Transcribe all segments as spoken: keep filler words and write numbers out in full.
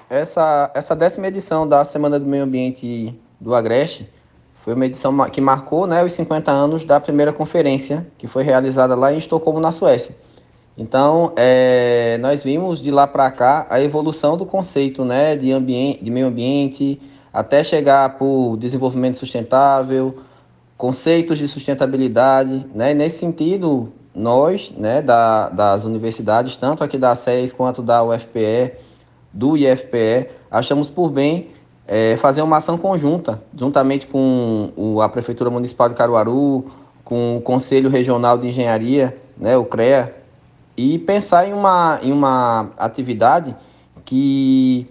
Essa, essa décima edição da Semana do Meio Ambiente do Agreste foi uma edição ma- que marcou, né, os cinquenta anos da primeira conferência, que foi realizada lá em Estocolmo, na Suécia. Então, é, nós vimos de lá para cá a evolução do conceito, né, de, ambiente, de meio ambiente, até chegar para o desenvolvimento sustentável, conceitos de sustentabilidade, né? E nesse sentido, nós, né, da, das universidades, tanto aqui da SES quanto da U F P E, do I F P E, achamos por bem é, fazer uma ação conjunta, juntamente com o, a Prefeitura Municipal de Caruaru, com o Conselho Regional de Engenharia, né, o CREA, e pensar em uma, em uma atividade que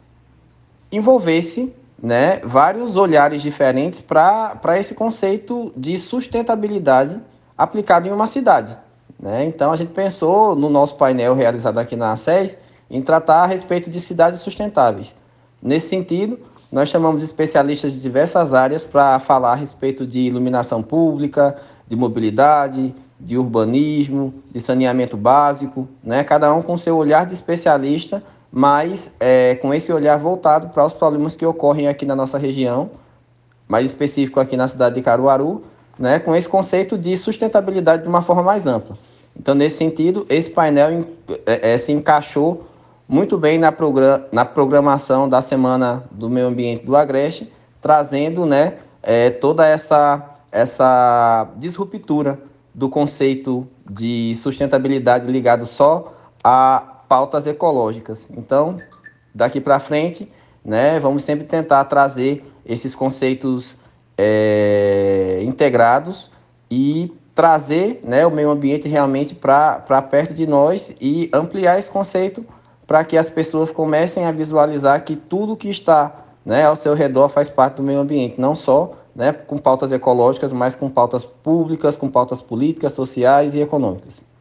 envolvesse, né, vários olhares diferentes para esse conceito de sustentabilidade aplicado em uma cidade. Né? Então, a gente pensou no nosso painel realizado aqui na SES em tratar a respeito de cidades sustentáveis. Nesse sentido, nós chamamos especialistas de diversas áreas para falar a respeito de iluminação pública, de mobilidade, de urbanismo, de saneamento básico, né? Cada um com seu olhar de especialista, mas é, com esse olhar voltado para os problemas que ocorrem aqui na nossa região, mais específico aqui na cidade de Caruaru, né, com esse conceito de sustentabilidade de uma forma mais ampla. Então, nesse sentido, esse painel é, é, se encaixou muito bem na, program na programação da Semana do Meio Ambiente do Agreste, trazendo, né, é, toda essa, essa disruptura do conceito de sustentabilidade ligado só a pautas ecológicas. Então, daqui para frente, né, vamos sempre tentar trazer esses conceitos é, integrados e trazer, né, o meio ambiente realmente para perto de nós e ampliar esse conceito para que as pessoas comecem a visualizar que tudo que está, né, ao seu redor faz parte do meio ambiente, não só, né, com pautas ecológicas, mas com pautas públicas, com pautas políticas, sociais e econômicas.